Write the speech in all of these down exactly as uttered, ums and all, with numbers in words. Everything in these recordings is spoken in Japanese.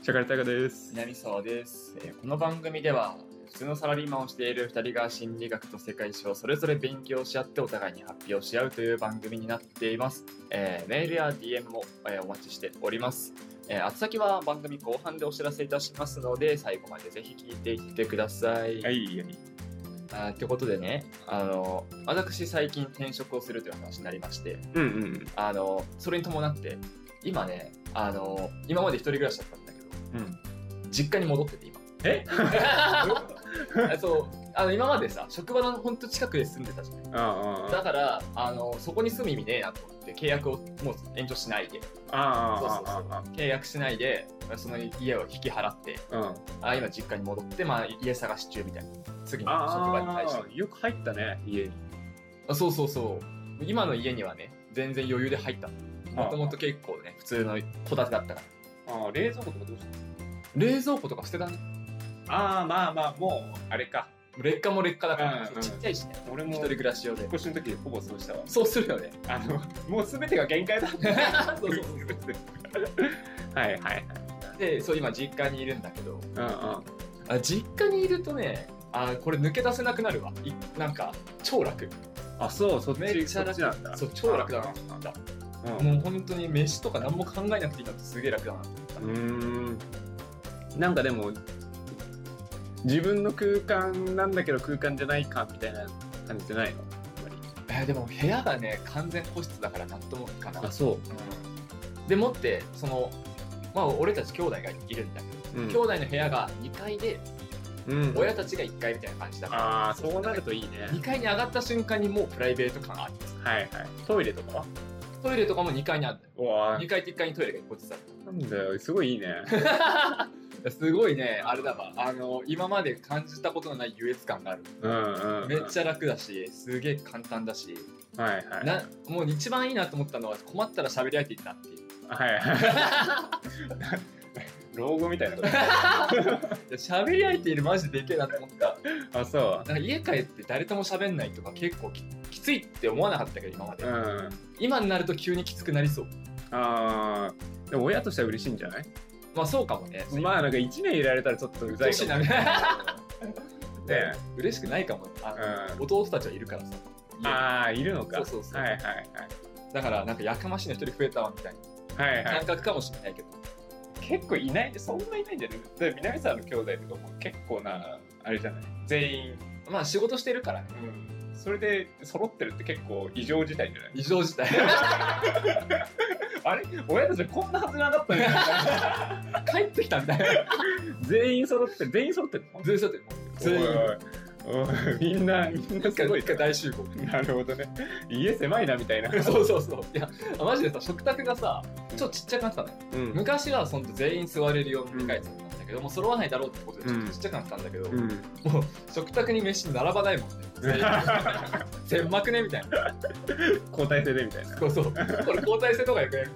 シャカリタカです。 南沢です、えー、この番組では普通のサラリーマンをしているふたりが心理学と世界史をそれぞれ勉強し合ってお互いに発表し合うという番組になっています。えー、メールや ディーエム も、えー、お待ちしております。えー、宛先は番組後半でお知らせいたしますので最後までぜひ聞いていってください。 はい、はい。 あってことでね、あの私最近転職をするという話になりまして、 うんうん、あのそれに伴って今ね、あの今まで一人暮らしだったんだけど、うん、実家に戻ってて今。 えそうあの今までさ職場のほんと近くで住んでたじゃない。 ああ、 だからあのそこに住む意味ねえなと思って契約をもう延長しないで、 あそうそうそう契約しないでその家を引き払って、うん、あ今実家に戻って、まあ、家探し中みたいな。次の職場に対して。 よく入ったね家に。 あそうそうそう今の家にはね全然余裕で入った。もともと結構ね普通の戸建てだったから。 ああ冷蔵庫とかどうしたの？ 冷蔵庫とか捨てたね。 ああまあまあもうあれか劣化も劣化だから、うんうん、ちっちゃいしね。俺も一人暮らし用で引っ越しの時ほぼそうしたわ。 そうするよね。 あのもう全てが限界だそうそうそうはいはいはいでそう今実家にいるんだけど、 うんうん、 あ実家にいるとねあこれ抜け出せなくなるわ。いなんか超楽。 あそうそっちめっちゃ楽なんだ。そう超楽だなって思った、うん、もう本当に飯とか何も考えなくていいのってすげえ楽だなって思った。 うーんなんかでも自分の空間なんだけど空間じゃないかみたいな感じじゃないの？ えー、でも部屋がね完全個室だからなんともかな。 あそう、 うん、でもってそのまあ俺たち兄弟がいるんだけど、うん、兄弟の部屋がにかいで、うん、親たちがいっかいみたいな感じだから、 ああそうなるといいね。 にかいに上がった瞬間にもうプライベート感ある。 はいはい。トイレとかは？ トイレとかもにかいにあるんだよ。にかいっていっかいにトイレがいっこずつある。 なんだよすごいいいねすごいねあれだわ。あの今まで感じたことのない優越感がある、うんうんうん、めっちゃ楽だしすげえ簡単だし、はいはい、なもう一番いいなと思ったのは困ったら喋り相手いいなっていう。はいはい老後みたいなこと喋り相手いるマジででけえなと思った。 あそうなんか家帰って誰とも喋んないとか結構 き, きついって思わなかったけど今まで、うん、今になると急にきつくなりそう。 あーでも親としては嬉しいんじゃない？ まあそうかもね。 まあなんかいちねんいられたらちょっとうざいかもねね嬉しくないかも。あ、うん、弟たちはいるからさ。 ああいるのか。 そうそうそう、 はいはいはい。 だからなんかやかましいの一人増えたわみたいな、はいはい、感覚かもしれないけど結構いないそんないないんじゃない？だから南沢の兄弟とかも結構なあれじゃない全員まあ仕事してるからね、 うん、それで揃ってるって結構異常事態じゃない？ 異常事態あれ親たちこんなはずなかったね帰ってきたみたいな全員揃ってる全員揃ってる全員揃ってる全員おみんなみんなすごい大集合。 なるほどね。家狭いなみたいなそうそうそう。いやマジでさ食卓がさちょっとちっちゃくなってたのよ、うん、昔はそんと全員座れるようにでかいやつなんだけど、うん、もう揃わないだろうってことでちょっとちっちゃくなったんだけど、うん、もう食卓に飯並ばないもんね全員狭くねみたいな交代制でみたいな。 そうそうこれ交代制とかよくやる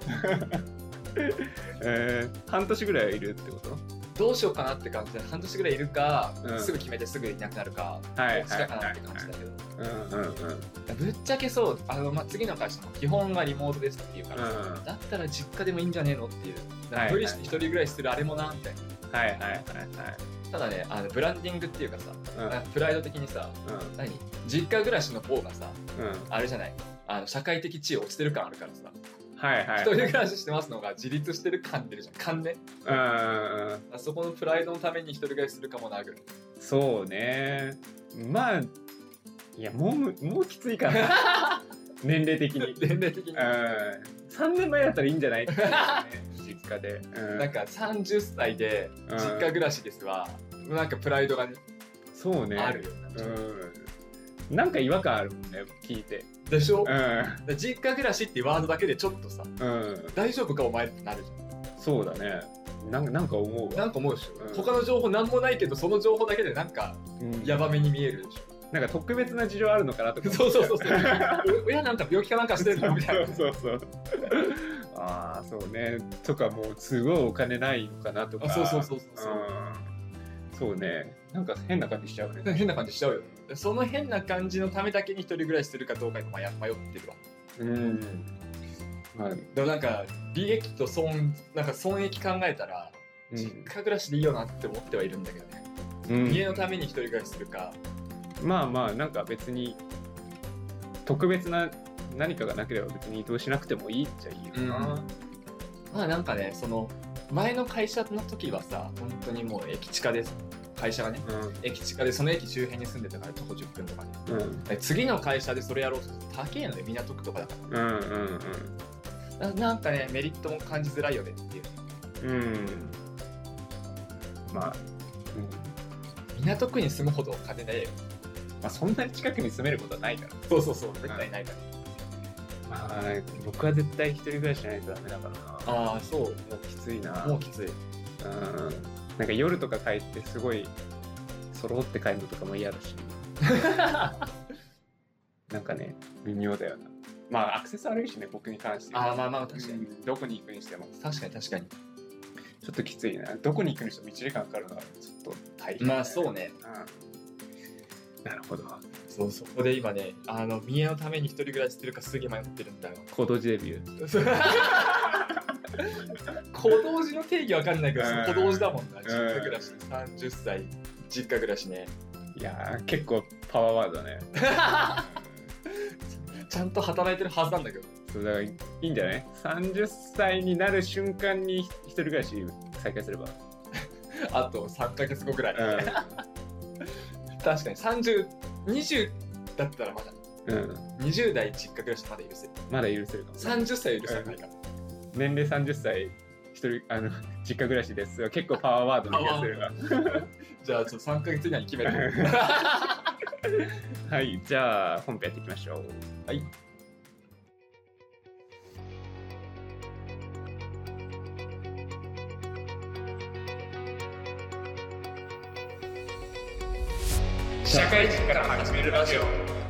えー、半年ぐらいいるってこと？ どうしようかなって感じで半年ぐらいいるか、うん、すぐ決めてすぐいなくなるか、はい、どっちかかなって感じだけど、ぶっちゃけそうあの、まあ、次の会社も基本がリモートですっていうからさ、うん、だったら実家でもいいんじゃねえのっていう無理して一人暮らしするあれもなみたいな。はいはいはいはい。ただねあのブランディングっていうかさ、うん、プライド的にさ、うん、何実家暮らしの方がさ、うん、あれじゃないあの社会的地位落ちてる感あるからさ、はいはい、一人暮らししてますのが自立してる感出るじゃん感ね。うんそこのプライドのために一人暮らしするかもなぐらい。 そうねまあいやもうもうきついかな年齢的に年齢的にさんねんまえだったらいいんじゃないって、ね、実家で、 うん、なんかさんじゅっさいで実家暮らしですわ、うん、なんかプライドが、ね、 そうねあるようん、なんか違和感あるもんね聞いてでしょ、うん、実家暮らしっていうワードだけでちょっとさ、うん、大丈夫かお前ってなるじゃん。 そうだねなんか、なんか思うわなんか思うでしょ、うん、他の情報なんもないけどその情報だけでなんかヤバめに見えるでしょ、 うん、なんか特別な事情あるのかなとかそうそうそうそう親なんか病気かなんかしてるのみたいなそうそうそうああそうねとかもうすごいお金ないのかなとかそうそうそうそうそう、 うん、そうねなんか変な感じしちゃうね変な感じしちゃうよ。その変な感じのためだけに一人暮らしするかどうかに迷ってるわ。うんまあ、でもなんか利益と損なんか損益考えたら実家暮らしでいいよなって思ってはいるんだけどね、うん、家のために一人暮らしするか、 まあまあなんか別に特別な何かがなければ別に移動しなくてもいいっちゃいいよな、うん、 まあなんかね、その前の会社の時はさ、本当にもう駅近です。会社がね、うん、駅近でその駅周辺に住んでたから徒歩じゅっぷんとかね、うん、次の会社でそれやろうとすると高えので港区とかだから、うんうんうん、な, なんかねメリットも感じづらいよねっていう、うん、 まあ、 うん、港区に住むほどお金ないよ、 まあ、そんなに近くに住めることはないから、 そうそうそう、絶対ないから、 まあ僕は絶対一人暮らししないとダメだからな。 ああそう、もうきついな、 もうきつい、うん、 なんか夜とか帰ってすごい揃って帰るのとかも嫌だしなんかね微妙だよな。まあアクセス悪いしね、僕に関して。 ああまあまあ確かに、 どこに行くにしても確かに確かにちょっときついな。どこに行くにしてもいちじかんかかるのはちょっと大変、 ね、まあそうね、 うん、なるほど。 そう、そこで今ね、あの家のために一人暮らしするかすげえ迷ってるんだよ。 コードデビュー小道寺の定義わかんないけど、小道寺だもんな。実家暮らし、さんじゅっさい実家暮らしね。 いやー結構パワーワードだねちゃんと働いてるはずなんだけど。 そうだからいいんじゃない？さんじゅっさいになる瞬間に一人暮らし再開すればあとさんかげつごぐらい、うん、確かにさんじゅう、にじゅうだったらまだ、うん、にじゅう代実家暮らしまだ許せる、 まだ許せるかも、ね、 さんじゅっさい許せないか、 うん、年齢さんじゅっさい一人あの実家暮らしです。結構パワーワードな気がするがじゃあちょっとさんかげつ以内に決めるはい、じゃあ本編やっていきましょう。 はい、社会人から始めるラジオ。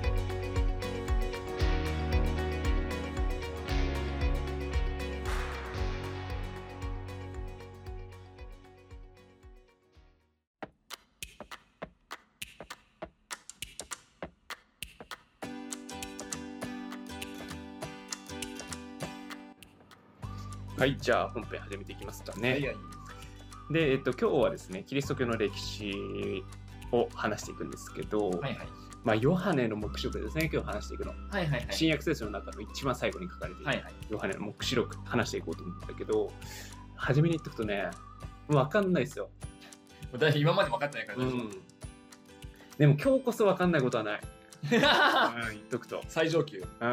はい、じゃあ本編始めていきますかね。 はいはい、 で、えっと、今日はですね、キリスト教の歴史を話していくんですけど、はいはい、まあ、ヨハネの黙示録ですね、今日話していくの。はいはいはい、新約聖書の中の一番最後に書かれている、はいはい、ヨハネの黙示録話していこうと思ったけど、初めに言っておくとね、分かんないですよ。 今まで分かってないから、ね、うん、 でも今日こそ分かんないことはない。うん、言っとくと。 最上級。 うん。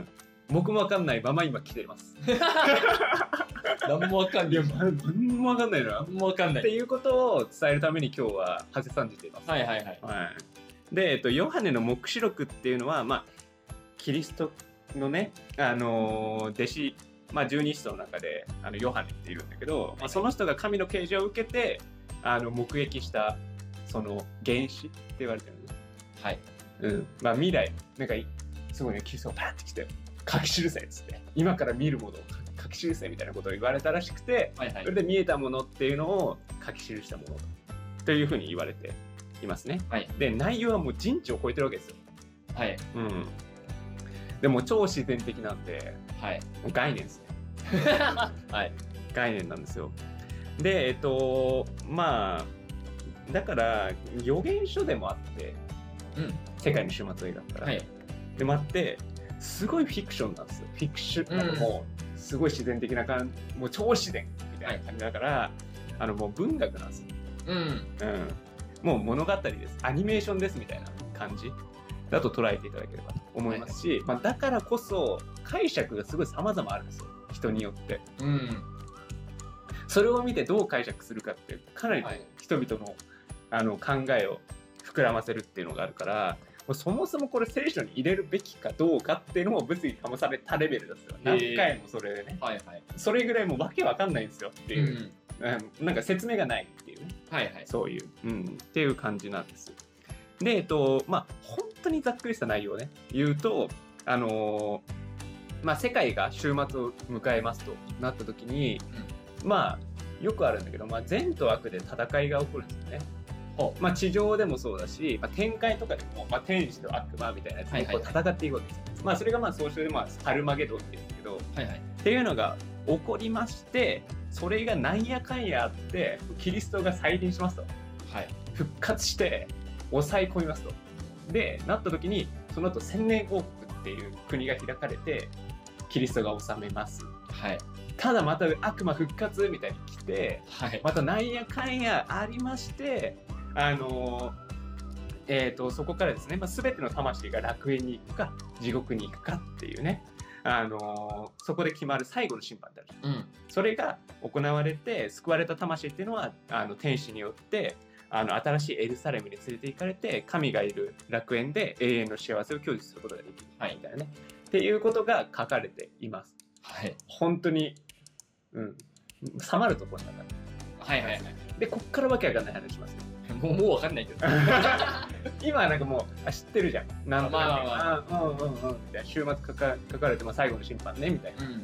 僕も分かんないまま今来てます。 何も分かんない。 何も分かんないな。 何も分かんない。 っていうことを伝えるために今日ははせさんじています。 はいはいはい。はい、 で、えっと、ヨハネの黙示録っていうのは、まあ、キリストのね、あのー、弟子、まあ、十二使徒の中であのヨハネっているんだけど、まあ、その人が神の啓示を受けてあの目撃したその原子って言われてるんです。 はい。 うん。まあ、未来、なんかすごいね、キリストがパーってきて、書き記せっつって、今から見るものを書き記せみたいなことを言われたらしくて、はいはい、それで見えたものっていうのを書き記したものというふうに言われていますね。はい、で、内容はもう人知を超えてるわけですよ。はい。うん。でも超自然的なんで、はい、もう概念ですね。はい。概念なんですよ。で、えっと、まあ、だから予言書でもあって、うん、世界の終末を描くから、はい、でもあって、すごいフィクションなんですよ。フィクション、うん、もうすごい自然的な感じ、もう超自然みたいな感じだから、はい、あのもう文学なんですよ。うん、うん、もう物語です。アニメーションですみたいな感じだと捉えていただければと思いますし、はい、まあ、だからこそ解釈がすごい様々あるんですよ。人によって。うん、それを見てどう解釈するかってかなり人々の、はい、あの考えを膨らませるっていうのがあるから。そもそもこれ聖書に入れるべきかどうかっていうのも物議かもされたレベルですよ。何回もそれでね、はいはい、それぐらいもうわけわかんないんですよっていう、うん、なんか説明がないっていうね、はいはい、そういう、うん、っていう感じなんです。で、えっとまあ本当にざっくりした内容をね言うと、あのー、まあ世界が終末を迎えますとなった時に、うん、まあよくあるんだけど、まあ、善と悪で戦いが起こるんですよね。まあ、地上でもそうだし、まあ、天界とかでも、まあ、天使と悪魔みたいなやつにこう戦っていくわけです、はいはい、まあ、それがまあ総称でまあハルマゲドンって言うんだけど、はいはい、っていうのが起こりまして、 それがなんやかんやあってキリストが再臨しますと、はい、復活して抑え込みますと。でなった時にその後千年王国っていう国が開かれてキリストが治めます、はい、ただまた悪魔復活みたいに来て、はい、またなんやかんやありましてあのえーとそこからですね、まあ、全ての魂が楽園に行くか地獄に行くかっていうね、あのー、そこで決まる最後の審判である、うん、それが行われて救われた魂っていうのはあの天使によってあの新しいエルサレムに連れて行かれて神がいる楽園で永遠の幸せを享受することができる、はい、みたいなねっていうことが書かれています、はい、本当に、うん、収まるところなんだ、はいはいはい、でこっからわけわかんない話しますもうもうわかんないけど今はなんかもうあ知ってるじゃんなんとか、まあまあまあ、うんうんうんみたいな週末書か書かれて、まあ、最後の審判ねみたいな、うん、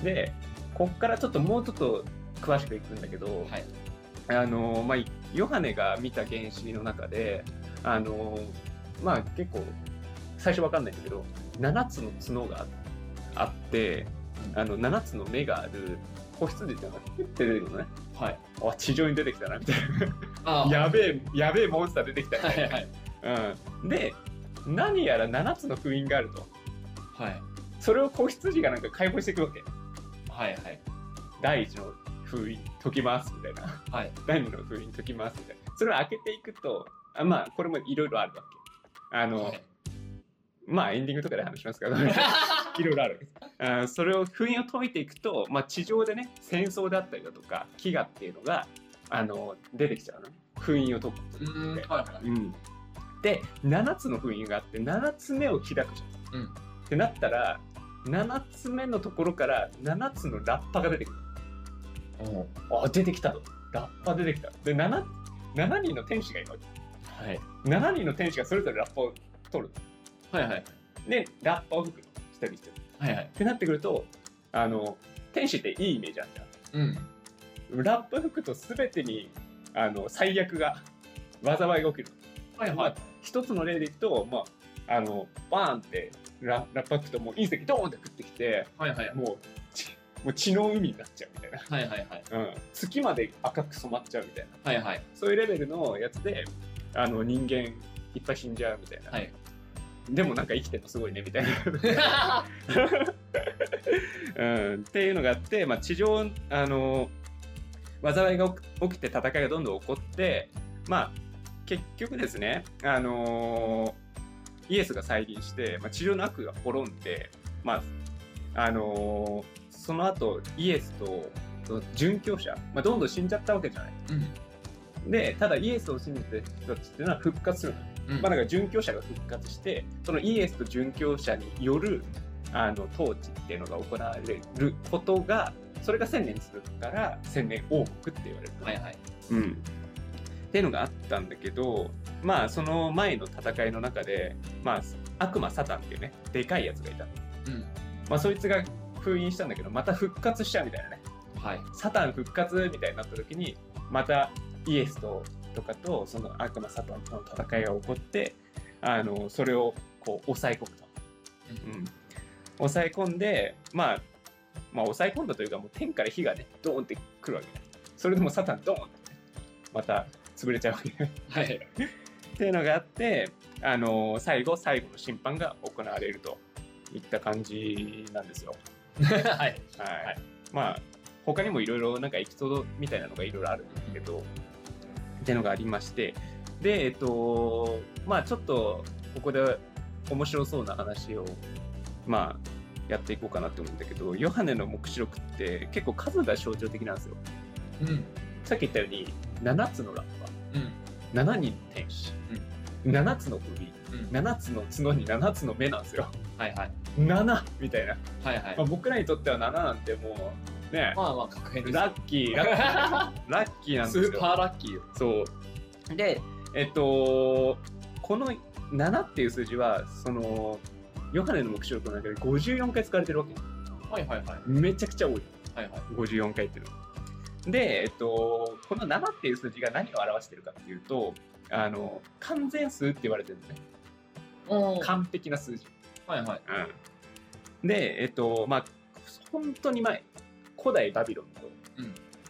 でこっからちょっともうちょっと詳しくいくんだけど、はい、あのまあヨハネが見た原子の中であのまあ結構最初わかんないんだけどななつの角があってあのななつの目がある子羊ってのが出てるのね、はい、あ地上に出てきたなみたいなやべえやべえモンスター出てきたみたいな、はいはいうん、で何やらななつの封印があると、はい、それを子羊がなんか解放していくわけ、はいはい、だいいちの封印解きますみたいな、はい、だいにの封印解きますみたいなそれを開けていくとあまあこれもいろいろあるわけあの、はい、まあエンディングとかで話しますけどいろいろあるわけですあそれを封印を解いていくと、まあ、地上でね戦争であったりだとか飢餓っていうのがあの出てきちゃうのね封印を解くことで、うんはいはいうん、でななつの封印があってななつめを開くじゃん、うん、ってなったらななつめのところからななつのラッパが出てくるあ出てきたとラッパ出てきたで 7, 7人の天使がいるわけ、はい、しちにんの天使がそれぞれラッパを取るはいはいでラッパを吹くの一人一人はいはい、ってなってくるとあの天使っていいイメージあるじゃん、うん、ラップ吹くと全てにあの最悪が災いが起きる、はいはいまあ、一つの例でいくと、まあ、あのバーンってラ, ラップ吹くともう隕石ドーンって降ってきて、はいはい、もうもう血の海になっちゃうみたいな、はいはいはいうん、月まで赤く染まっちゃうみたいな、はいはい、そういうレベルのやつであの人間いっぱい死んじゃうみたいな、はいでもなんか生きてるのすごいねみたいな、うん、っていうのがあって、まあ、地上あの災いが起きて戦いがどんどん起こってまあ結局ですねあのイエスが再臨して、まあ、地上の悪が滅んでまああのその後イエスと殉教者、まあ、どんどん死んじゃったわけじゃない、うん、でただイエスを信じてる人たちっていうのは復活するのうんまあ、だから殉教者が復活してそのイエスと殉教者によるあの統治っていうのが行われることがそれが千年続くから千年王国って言われる、はいはいうん、っていうのがあったんだけどまあその前の戦いの中で、まあ、悪魔サタンっていうねでかいやつがいた、うんまあ、そいつが封印したんだけどまた復活しちゃうみたいなね、はい、サタン復活みたいになった時にまたイエスととかとその悪魔サタンとの戦いが起こってあのそれをこう抑え込むと、うん、抑え込んで、まあ、まあ抑え込んだというかもう天から火がねドーンってくるわけそれでもサタンドーンって、ね、また潰れちゃうわけ、はい、っていうのがあってあの最後最後の審判が行われるといった感じなんですよはい、はいはい、まあ他にもいろいろなんかエピソードみたいなのがいろいろあるんですけどっていうのがありましてでえっとまあちょっとここで面白そうな話をまあやっていこうかなって思うんだけどヨハネの黙示録って結構数が象徴的なんですよ、うん、さっき言ったようにななつのラッパ、うん、ななにんの天使、うん、ななつの首、うん、ななつの角にななつの目なんですよはいはいななみたいな、はいはいまあ、僕らにとってはなななんてもうね、まあまあ確変ですラッキーラッキーラッキーなんですよスーパーラッキーよそうでえっとこのななっていう数字はそのヨハネの黙示録の中でごじゅうよんかい使われてるわけはいはいはいめちゃくちゃ多い、はいはい、ごじゅうよんかいっていうのでえっとこのななっていう数字が何を表してるかっていうとあの完全数って言われてるのね完璧な数字はいはい、うん、でえっとまあ本当に前古代バビロンと、うん、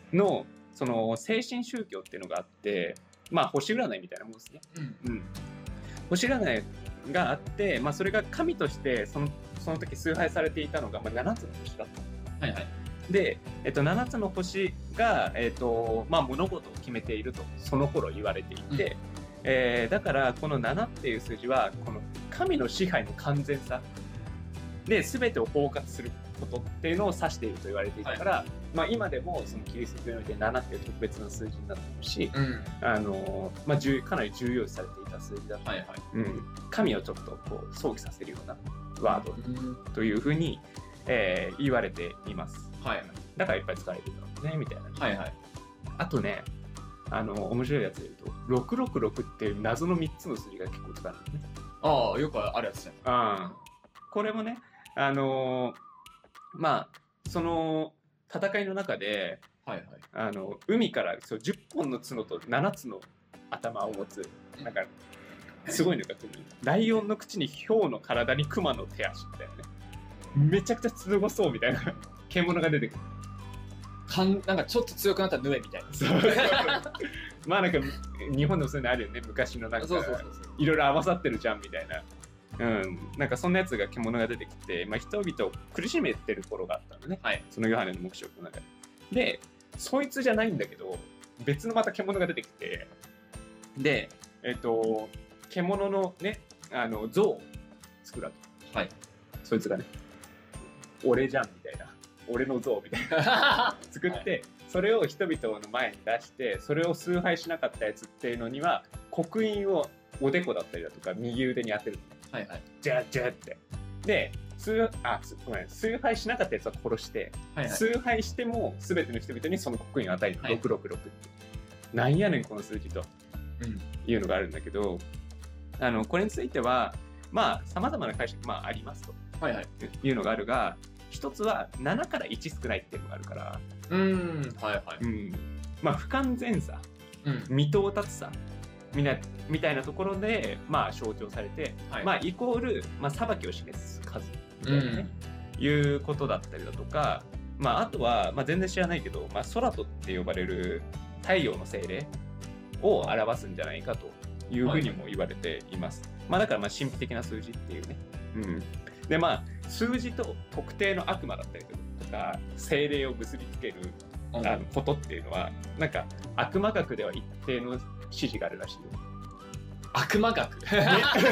のその精神宗教っていうのがあって、まあ星占いみたいなもんですね。うんうん、星占いがあって、まあ、それが神としてそのその時崇拝されていたのが、まあ、ななつの星だった。はいはい、で、えっと、ななつの星が、えっとまあ、物事を決めているとその頃言われていて、うんえー、だからこのななっていう数字はこの神の支配の完全さで全てを包括することっていうのを指していると言われていたから、はいまあ、今でもそのキリスト教においてななっていう特別な数字になっているし、うんあのまあ、かなり重要視されていた数字だった、はいはいうん、神をちょっとこう想起させるようなワードというふうに、えー、言われています、はい、だからいっぱい使われていたのねみたいな、はいはい、あとねあの面白いやつで言うとろくろくろくっていう謎のみっつの数字が結構使われるね。 ああよくあるやつね。 あこれもねあのー、まあその戦いの中で、はいはい、あの海からそうじゅっぽんの角とななつの頭を持つなんかすごいのが来る。ライオンの口に豹の体に熊の手足みたいなねめちゃくちゃすごそうみたいな獣が出てくる。 かんなんかちょっと強くなったヌエみたいな。そうまあなんか日本でもそういうのあるよね昔のなんかいろいろ合わさってるじゃんみたいな。うん、なんかそんなやつが獣が出てきて、まあ、人々を苦しめてる頃があったのね、はい、そのヨハネの黙示録の中で。で、そいつじゃないんだけど、別のまた獣が出てきて、で、えっと、獣のね、あの像を作るわけ。はい。そいつがね、俺じゃんみたいな、俺の像みたいな作って、はい、それを人々の前に出して、それを崇拝しなかったやつっていうのには、刻印をおでこだったりだとか、右腕に当てる。はいはい、ジャッジャッって。で、崇あごめん崇拝しなかったやつは殺して、はいはい、崇拝しても全ての人々にその刻印を与える、はい、ろくろくろくって。なんやねんこの数字と、うん、いうのがあるんだけど、あのこれについては、まあ、さまざまな解釈、まあ、ありますと、はいはい、いうのがあるが、一つはななからいち少ないっていうのがあるから、うーん、はいはいうんまあ、不完全さ、うん、未到達さ、みなみたいなところで、まあ、象徴されて、はいまあ、イコール、まあ、裁きを示す数みたいなね、うん、いうことだったりだとか、まあ、あとは、まあ、全然知らないけど、まあ、ソラトって呼ばれる太陽の精霊を表すんじゃないかというふうにも言われています。はいまあ、だからまあ神秘的な数字っていうね。うん、でまあ数字と特定の悪魔だったりとか精霊を結びつけるあのことっていうのはなんか悪魔学では一定の指示があるらしいよ。 悪魔学、ね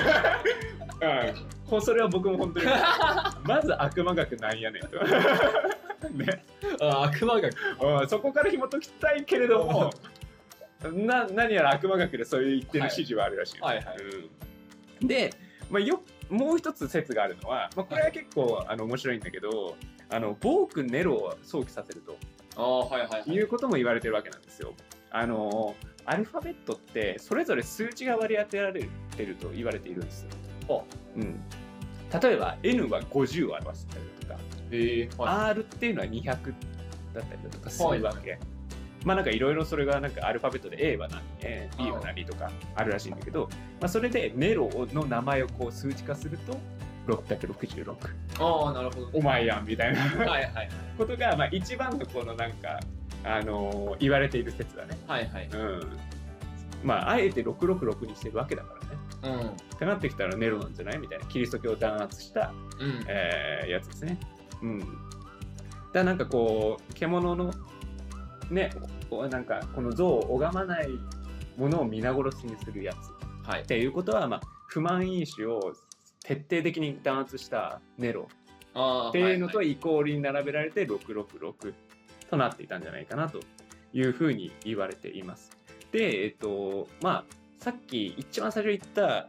うん、それは僕も本当にまず悪魔学なんやねんと、ね、 あ悪魔学そこから紐解きたいけれどもな何やら悪魔学でそういう一定の指示はあるらしいよ、はいはいはいうん、で、まあ、よもう一つ説があるのは、まあ、これは結構あの面白いんだけどあの暴君ネロを想起させるとあ、はいはいはい、いうことも言われてるわけなんですよ。あのアルファベットってそれぞれ数字が割り当てられてると言われているんですよ。うん、例えば N はごじゅうを表したりだとか、えーはい、R っていうのはにひゃくだったりだとかするわけ、はい、まあなんかいろいろそれがなんかアルファベットで A は何、B は何とかあるらしいんだけど、まあ、それでネロの名前をこう数値化するとろっぴゃくろくじゅうろくああなるほどお前やんみたいなはいはい、はい、ことがまあ一番のこのなんかあのー、言われている説だね。はいはい。うん。まああえてろくろくろくにしてるわけだからね。うん。ってなってきたらネロなんじゃないみたいなキリスト教を弾圧した、うんえー、やつですね。うん。だからなんかこう獣のねなんかこの像を拝まないものを皆殺しにするやつ。はい。っていうことはまあ不満因子を徹底的に弾圧したネロっていうのとイコールに並べられてろくろくろく。となっていたんじゃないかなというふうに言われています。で、えっと、まあ、さっき一番最初言った、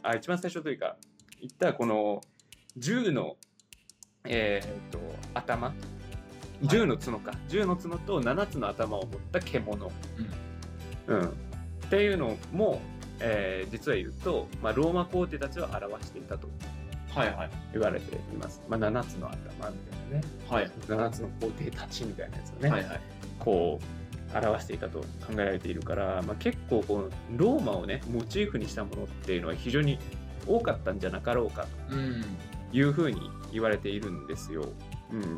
あ、一番最初というか、言ったこのじゅうの、えー、っと、頭、じゅうの角か、じゅうの角とななつの頭を持った獣、うん、うん、っていうのも、えー、実は言うと、まあ、ローマ皇帝たちを表していたと。はいはい、言われています。まあ、ななつの頭みたいなね、はい、ななつの皇帝たちみたいなやつをね、はいはい、こう表していたと考えられているから、まあ、結構このローマをねモチーフにしたものっていうのは非常に多かったんじゃなかろうかというふうに言われているんですよ。うん、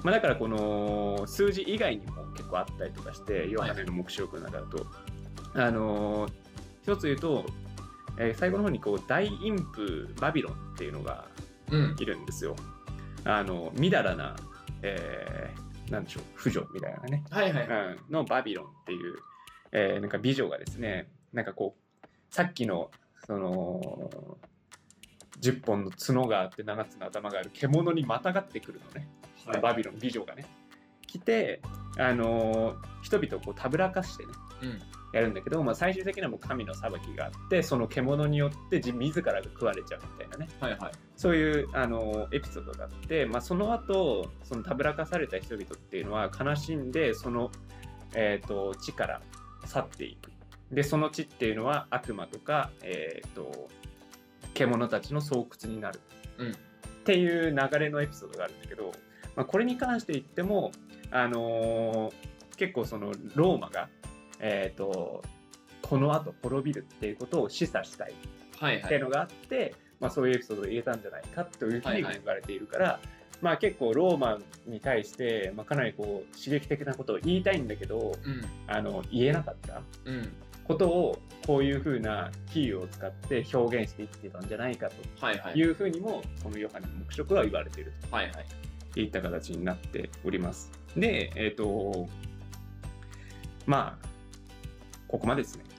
まあ、だからこの数字以外にも結構あったりとかしてヨハネの黙示録の中だと、あのー、一つ言うと、えー、最後の方にこう大陰譜バビロンっていうのがいるんですよ、うん、あのみだらな、えー、なんでしょう婦女みたいなね、 はいはい、 うん、のバビロンっていう、えー、なんか美女がですね、なんかこうさっきのそのじゅっぽんの角があってななつの頭がある獣にまたがってくるのね、はい、バビロン美女がね来て、あのー、人々をこうたぶらかしてね、うん、やるんだけど、まあ、最終的にはもう神の裁きがあってその獣によって自らが食われちゃうみたいなね、はいはい、そういう、あのー、エピソードがあって、まあ、その後そのたぶらかされた人々っていうのは悲しんでその、えーと、地から去っていく。でその地っていうのは悪魔とか、えーと獣たちの巣窟になる、うん、っていう流れのエピソードがあるんだけど、まあ、これに関して言っても、あのー、結構そのローマが、えーと、この後滅びるっていうことを示唆したいっていうのがあって、はいはい、まあ、そういうエピソードを入れたんじゃないかというふうに言われているから、はいはい、まあ、結構ローマに対して、まあ、かなりこう刺激的なことを言いたいんだけど、うん、あの言えなかった、うんことをこういう風な比喩を使って表現していってたんじゃないかという風にもこのヨハネの黙示録は言われているといった形になっております。で、えっとまあここまでですね。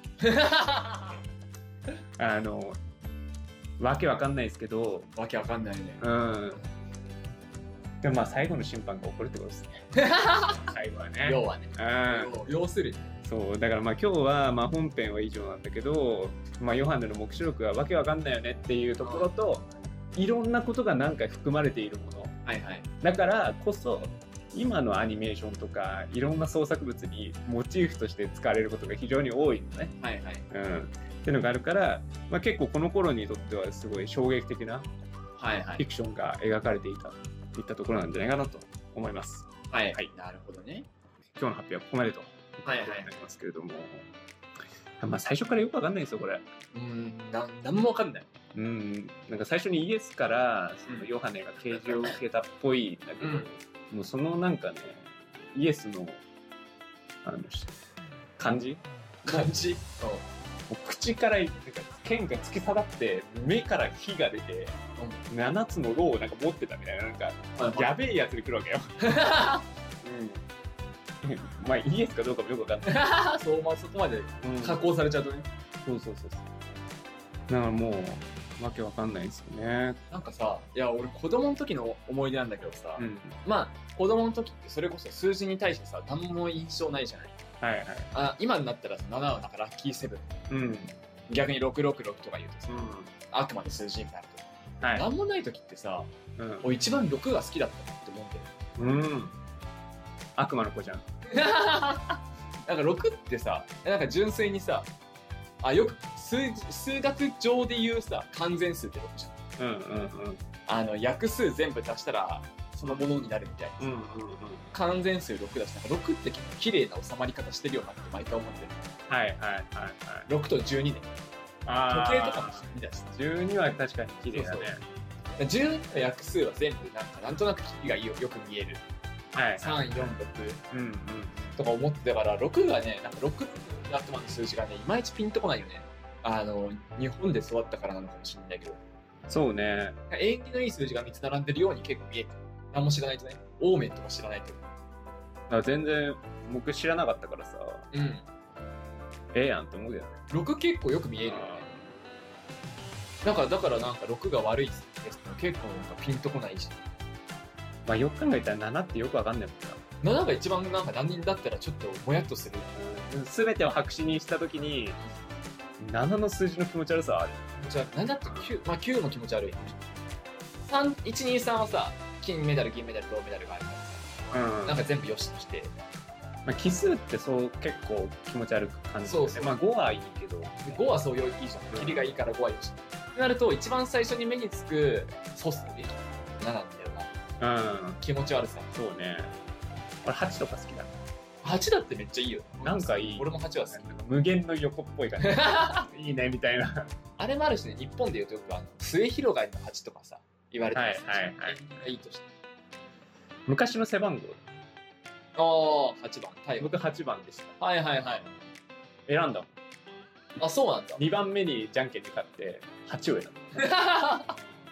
あのわけわかんないですけど、 わけわかんないね。 うん。でもまあ最後の審判が起こるってことですね。最後はね。 要はね。うん。要するに。 そうだからまあ今日はまあ本編は以上なんだけど、まあ、ヨハネの黙示録はわけわかんないよねっていうところと、いろんなことが何か含まれているもの、はいはい、だからこそ今のアニメーションとかいろんな創作物にモチーフとして使われることが非常に多いのね、はいはい、うん、っていうのがあるから、まあ、結構この頃にとってはすごい衝撃的なフィクションが描かれていたといったところなんじゃないかなと思います。 はい、はい、なるほどね。 今日の発表はここまでとはいはい、なりますけれども、まあ最初からよくわかんないですよこれ。 うん、ななんもわかんない。 うん、なんか最初にイエスからそのヨハネが啓示を受けたっぽいんだけど、うん、もうそのなんかねイエスのあの感じ感じ、もう口からなんか剣が突き刺さって目から火が出て、うん、ななつのローをなんか持ってたみたいななんか、はい、やべえやつに来るわけよ。うんまあイエスかどうかもよくわかんない。 そう、まあそこまで加工されちゃうとね。 うん、そうそうそうそう。だからもうわけわかんないですよね。 なんかさ、いや俺子供の時の思い出なんだけどさ、うん、まあ子供の時ってそれこそ数字に対してさ何も印象ないじゃない。はいはい。あ、今になったらさななはなんかラッキーセブン。うん。逆にろくろくろくとか言うとさ、うん、あくまで数字になると。はい。なんもない時ってさ、うん、俺一番ろくが好きだったって思うんだよ。うん。 悪魔の子じゃん。 なんかろくってさ、なんか純粋にさ、あ、よく 数, 数学上で言うさ完全数ってろくじゃん。うんうんうん。あの約数全部足したらそのものになるみたいな、うんうんうん、完全数ろくだし、なんかろくって結構綺麗な収まり方してるよなって毎回思ってる。はいはいはいはい。ろくとじゅうにね。あ、時計とかも見たし。 じゅうには確かに綺麗だね。 そうそう、じゅうにの約数は全部なんかなんとなくキリがよく見える。はい、さん、よん、ろく、うんうん、とか思ってたからろくがね、なんかろくの後まで数字がねいまいちピンとこないよね。あの日本で育ったからなのかもしれないけど。 そうね。 縁起のいい数字がみっつ並んでるように結構見えてる。何も知らないとね。オーメンとか知らないと。 あ、全然僕知らなかったからさ。うん。ええやんって思うよね。 ろく結構よく見えるよね。なんかだからなんかろくが悪いです結構なんかピンとこないし。 まあよく考えたらななってよくわかんないもんな。ななが一番なんか何人だったらちょっともやっとする。 すべ、うん、てを白紙にしたときにななの数字の気持ち悪さはある。 気持ち悪い。ななってきゅう、まあきゅうも気持ち悪い。さん、いち、に、さんはさ、金メダル、銀メダル、銅メダルがあるからさ、うん、なんか全部よしとして。 まあ奇数ってそう結構気持ち悪く感じる、ね。そうそう。まあごはいいけど。 ごはそういいじゃん。キリがいいからごはよし。となると一番最初に目につく素数でななんだよな。うん、気持ち悪さ。 そうね。俺はちとか好きだ。 はちだってめっちゃいいよ。 なんかいい。 俺もはちは好き。 無限の横っぽい感じ。いいねみたいな。 あれもあるしね、日本でいうとよくあの末広がりのはちとかさ言われてます。はいはいはい。いいとして。 昔の背番号。 ああ、はちばん。はい、 僕はちばんでした。 はいはいはい。 選んだもん。 あ、そうなんだ。 にばんめにじゃんけんで勝ってはちを選んだ。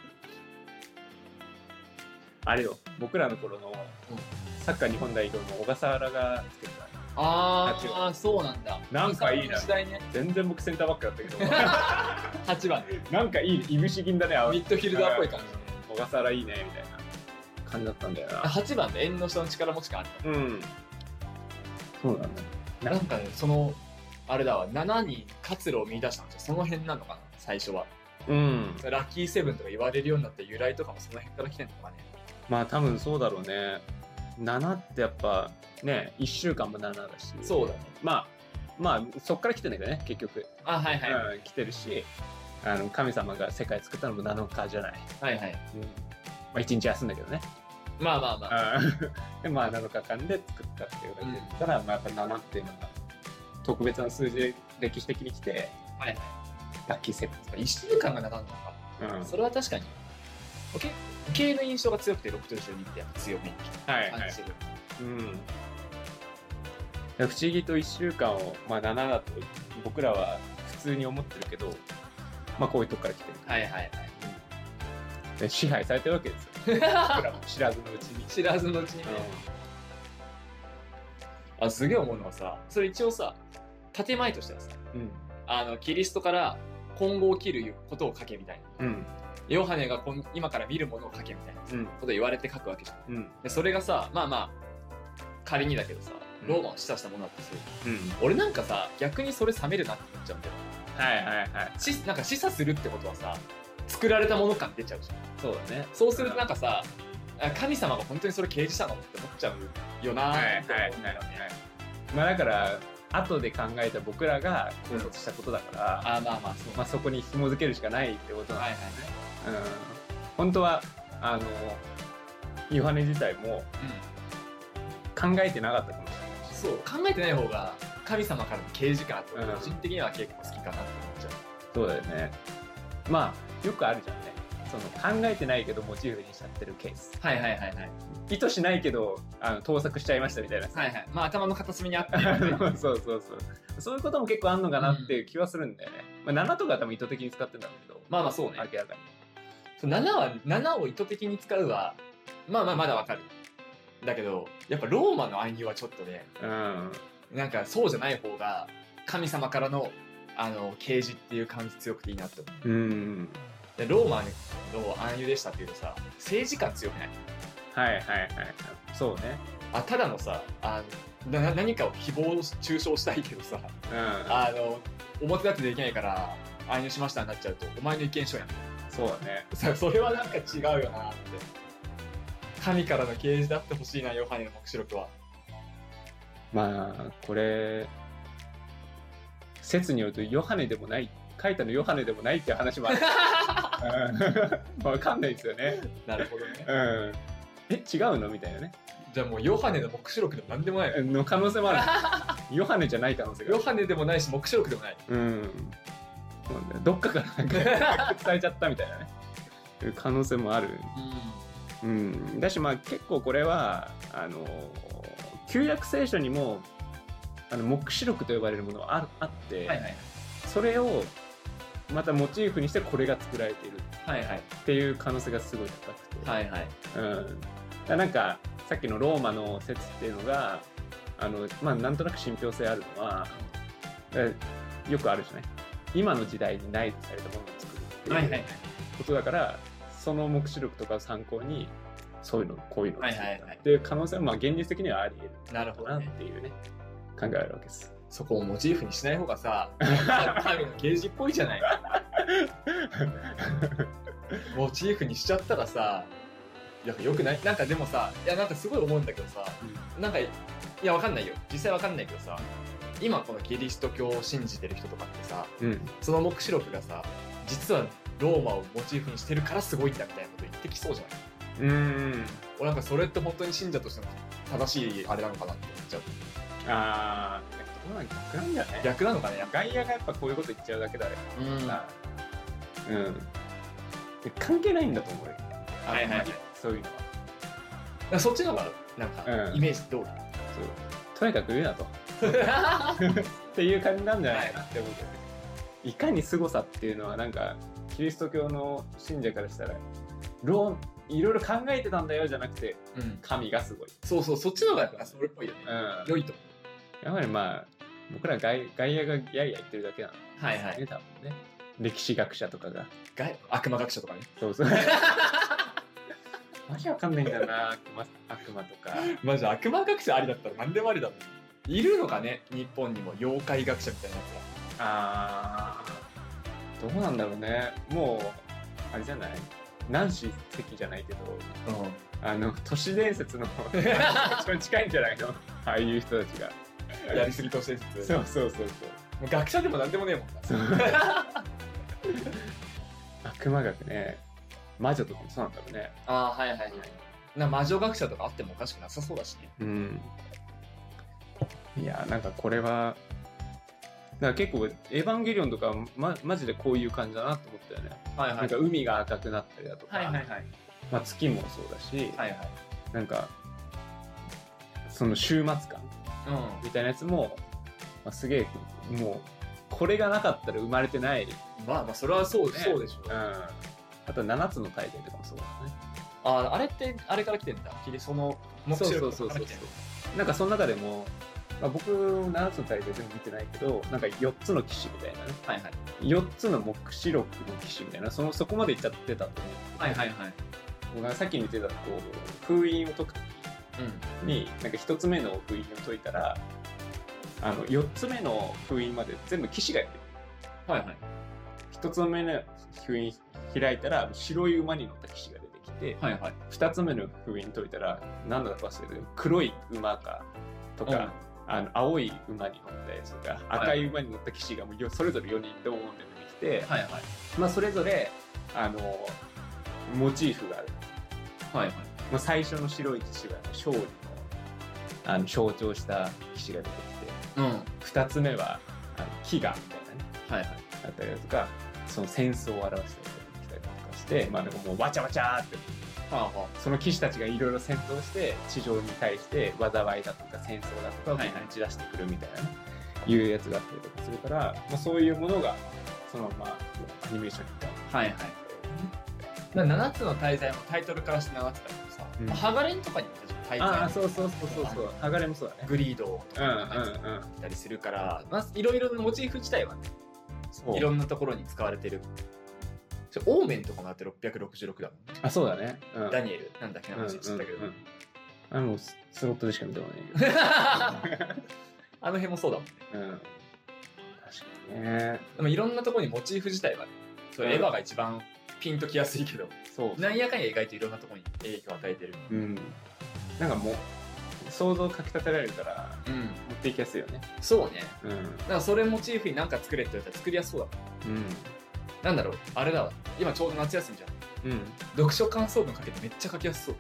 あれよ、僕らの頃のサッカー日本代表の小笠原がつけてた。 ああ、そうなんだ。 なんかいいな。 ね、 全然僕センターバックだったけど。 はちばん。 なんかいい、いぶし銀だね。 ミッドフィルダーっぽい感じ。 小笠原いいねみたいな感じだったんだよな。 はちばんで縁の下の力持ち感あった。 うん。そうなんだ。 なんかね、そのあれだわ、ななに活路を見出したんですよ。その辺なのかな、最初は。 うん。 ラッキーセブンとか言われるようになった由来とかもその辺から来てんのかね。 まあ多分そうだろうね。ななってやっぱね、いっしゅうかんもななだし。 そうだね。 まあまあそっから来てんだけどね、結局。 あ、はいはい、 うん、来てるし、あの神様が世界作ったのもなのかじゃない。 はいはい。 うん、まあいちにち休んだけどね。 まあまあまあ。 でまあなのかかんで作ったっていうだけで言ったら、うん、まあやっぱななっていうのが特別な数字で歴史的に来て、 はいはい、 ラッキーセブン。 いっしゅうかんがなななのか。うん、それは確かに。系の印象が強くてろくとじゅうにってやっぱ強み感じてる。うん。不思議といっしゅうかんを、まあ、ななだと僕らは普通に思ってるけど、まあこういうとこから来てる。 はいはいはい。 で支配されてるわけですよ。僕らも知らずのうちに。 知らずのうちにね。うん、あ、すげえ思うのはさ、それ一応さ、建前としてはさ、うん、あのキリストから今後起きることを書けみたいな。うん、ヨハネが今から見るものを書けみたいなことを言われて書くわけじゃん。うん、でそれがさ、まあまあ仮にだけどさ、ローマを示唆したものだってそう、うん、俺なんかさ、逆にそれ冷めるなって思っちゃうんだよ。 はいはいはい。 なんか示唆するってことはさ、作られたもの感出ちゃうじゃん。 そうだね。 そうするとなんかさ、神様が本当にそれ掲示したのって思っちゃうよなーって思うんだよね。 まあだから後で考えた僕らが考察したことだから、 うん、あまあまあそう、 まあそこに紐づけるしかないってことなんだよね。 はいはい、 うん、本当はあのヨハネ自体も考えてなかったかもしれない。 うん、そう考えてない方が神様からの掲示感って個人的には結構好きかなって思っちゃう。 そうだよね。まあよくあるじゃんね。その考えてないけどモチーフにしちゃってるケース。 はいはいはいはい。 意図しないけどあの盗作しちゃいましたみたいな。 はいはい。まあ頭の片隅にあって、ね。 そうそうそう。そういうことも結構あんのかなっていう気はするんだよね。うん、まあななとかは多分意図的に使ってるんだろうけど。 まあまあそうね。 明らかに。 ななはななを意図的に使うはまあまあまだわかる。だけどやっぱローマの暗喩はちょっとね、うん、なんかそうじゃない方が神様からのあの啓示っていう感じ強くていいなって思う。うん。でローマの暗喩でしたっていうとさ、政治感強くない？ はいはいはい。そうね。 あ、ただのさ、あのな何かを誹謗中傷したいけどさ、うん、あの表立ってできないから暗喩しましたになっちゃうとお前の意見書やん。 そうだね。 さ、それはなんか違うよなって。神からの啓示だってほしいな、ヨハネの黙示録は。まあこれ説によるとヨハネでもない、書いたのヨハネでもないっていう話もある。わかんないですよね。 なるほどね。 うん。え、違うのみたいなね。 じゃあもうヨハネの黙示録でもなんでもないの可能性もある。ヨハネじゃない可能性が。 ヨハネでもないし黙示録でもない。 うん。どっかからなんか伝えちゃったみたいなね。可能性もある。うん。うん、だしまあ結構これはあの旧約聖書にもあの黙示録と呼ばれるものが あ, あって、はいはい、それをまたモチーフにしてこれが作られているっていう可能性がすごい高くて、はいはいうん、だなんかさっきのローマの説っていうのがあの、まあ、なんとなく信憑性あるのはよくあるじゃない、今の時代に内図されたものを作るっていうことだから、はいはいはい、その黙示録とかを参考にそういうのこういうのを作ったっていう可能性はまあ現実的にはあり得るなるほど、ね、 っていうね考えあるわけです。 そこをモチーフにしない方がさ、神の啓示っぽいじゃない。モチーフにしちゃったらさ、やっぱよくない？なんかでもさ、いやなんかすごい思うんだけどさ、うん、なんかいやわかんないよ。実際わかんないけどさ、今このキリスト教を信じてる人とかってさ、うん、その黙示録がさ、実はローマをモチーフにしてるからすごいんだみたいなこと言ってきそうじゃない？うーん。俺なんかそれって本当に信者としての正しいあれなのかなって思っちゃう。 ああ。逆なんだね。 逆なのかね。 外野がやっぱこういうこと言っちゃうだけだよ。うん。うん。関係ないんだと思うよ。 はいはいはい。 そういうのは。 そっちの方がなんかイメージ通り、うん、そうとにかく言うなとっていう感じなんじゃないかなって思うけど、ね、いかに凄さっていうのはなんかキリスト教の信者からしたらローいろいろ考えてたんだよじゃなくて、うん、神がすごい。 そうそう、そっちの方がやっぱそれっぽいよね、うん、良いと。 やはりまあ僕ら外外野がやいや言ってるだけなの、 はいはい、 多分ね、歴史学者とかが外悪魔学者とかね、 そうそうマジわかんないんだよな、悪魔、悪魔とか。 マジ悪魔学者ありだったら何でもありだもん。いるのかね、日本にも妖怪学者みたいなやつが。あー、どうなんだろうね。もうあれじゃない、ナンシー関じゃないけど、うん、あの都市伝説の一番近いんじゃないの、ああいう人たちがやりすぎ都市伝説。 そうそうそうそう、 もう学者でも何でもねえもんな悪魔学ね、魔女とかもそうなんだろうね。 ああ、はいはいはい。な魔女学者とかあってもおかしくなさそうだしね。 うん。いや、なんかこれはだから結構エヴァンゲリオンとかまマジでこういう感じだなと思ったよね。はいはい。なんか海が赤くなったりだとか、はいはいはい。まあ月もそうだし、はいはい。なんかその終末感みたいなやつも、まあ、すげえもうこれがなかったら生まれてない。 まあまあそれはそう、ね、そうでしょう。うん。 あとななつの大罪とかもそうだね。 ああ、あれってあれから来てんだ。その目標から来てんだ。そうそうそうそう。 なんかその中でも、まあ、僕ななつの大罪全部見てないけど、なんかよっつの騎士みたいなね。はいはい。よっつの目視録の騎士みたいな、そのそこまでいっちゃってたと思う。はいはいはい。僕がさっき見てたこう封印を解くときに、うん、なんかひとつめの封印を解いたら、あのよっつめの封印まで全部騎士がやってる。はいはい。ひとつめの封印開いたら白い馬に乗った騎士が出てきて、はいはい、ふたつめの封印解いたら何だか忘れてる黒い馬かとか、うん、あの青い馬に乗ったやつとか、はい、赤い馬に乗った騎士がもうそれぞれよにんドーンって出てきて、はいはい、まあ、それぞれあのモチーフがある。はいはい、まあ、最初の白い騎士が勝利の、あの象徴した騎士が出てきて、うん、ふたつめはあの飢餓みたいなね、はいはい、だったりだとか、その戦争を表したりとかして、まあ、なんかもうわちゃわちゃーって、はあはあ、その騎士たちがいろいろ戦闘して地上に対して災いだとか戦争だとかを打ち出してくるみたいな、ね、はい、いうやつがあったりとかするから、まあ、そういうものがそのままアニメーションにいった。はいはい。ななつの大罪もタイトルからしてななつだけどさ、うん、ハガレンとかにも大罪、ああ、そうそうそうそうそう、ハガレンもそうだね。グリードとかが入ったりするから、まあ、いろいろなモチーフ自体はね、いろんなところに使われてる。オーメンとかもあってろっぴゃくろくじゅうろくだもんね。あ、そうだね。うん、ダニエルなんだっけな、話知ったけど。うんうんうん、あのスロットでしか見たことない。あの辺もそうだもんね。うん、確かにね。でもいろんなところにモチーフ自体はね、それエヴァが一番ピンときやすいけど、そうなんやかんや意外といろんなところに影響を与えてる。うん。なんかもう想像をかき立てられるから、うん、持っていきやすいよね。そうね。うん。だからそれモチーフに何か作れって言われたら作りやすそうだもん。うん。なんだろう、あれだわ。今ちょうど夏休みじゃん。うん。読書感想文かけてめっちゃ書きやすそう。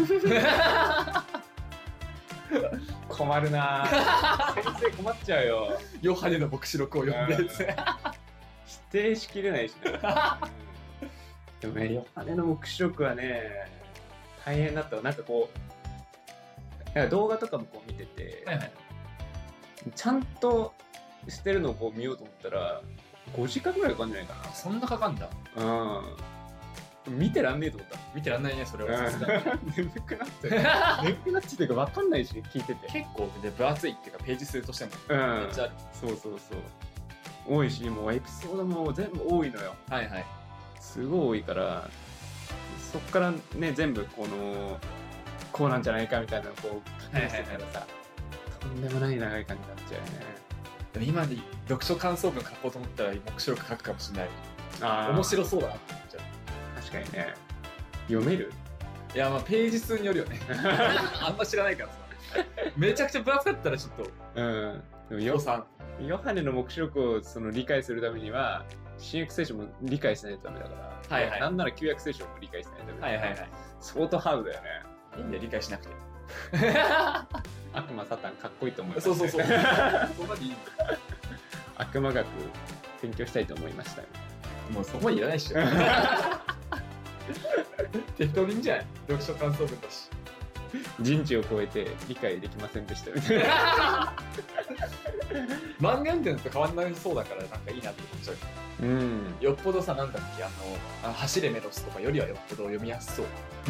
困るなぁ。先生困っちゃうよ。ヨハネの黙示録を読んで、うん、否定しきれないしな。でもね、ヨハネの黙示録はね、大変だったわ。なんかこう、なんか動画とかもこう見てて、はいはい、ちゃんとしてるのをこう見ようと思ったら、ごじかんぐらいかかんじゃないかな。そんなかかんだ。うん。見てらんねえと思った。見てらんないね、それは。眠くなっちゃう。眠くなっちゃうっていうか分かんないし、聞いてて。結構で分厚いっていうか、ページ数としても。うん。めっちゃある。そうそうそう。多いし、もうエピソードも全部多いのよ。はいはい。すごい多いから、そっからね、全部この、こうなんじゃないかみたいなのをこう、書き出してたらさ、とんでもない長い感じになっちゃうよね。今で読書感想文書こうと思ったら目視録書くかもしれない。あ、面白そうだなって思っちゃう。確かにね。読める？いや、まあページ数によるよね。あんま知らないからさ。めちゃくちゃ分厚かったらちょっと。うん。でもヨさん、ヨハネの目視録をその理解するためには新約聖書も理解しないとダメだから。はいはい。なんなら旧約聖書も理解しないとダメだから。はいはいはい。相当ハードだよね。いいんだよ、理解しなくて。悪魔サタンかっこいいと思います、ね。そうそうそう。そこまでいいんだ。悪魔学勉強したいと思いました。もうそこまでいらないっしょ。適当でいいんじゃない？読書感想文だし。 人知を超えて理解できませんでしたみたいな漫画読んでるのと変わんないそうだからなんかいいなって思っちゃう、うん、よっぽどさなんだっけあのあ走れメロスとかよりはよっぽど読みやすそう、うん、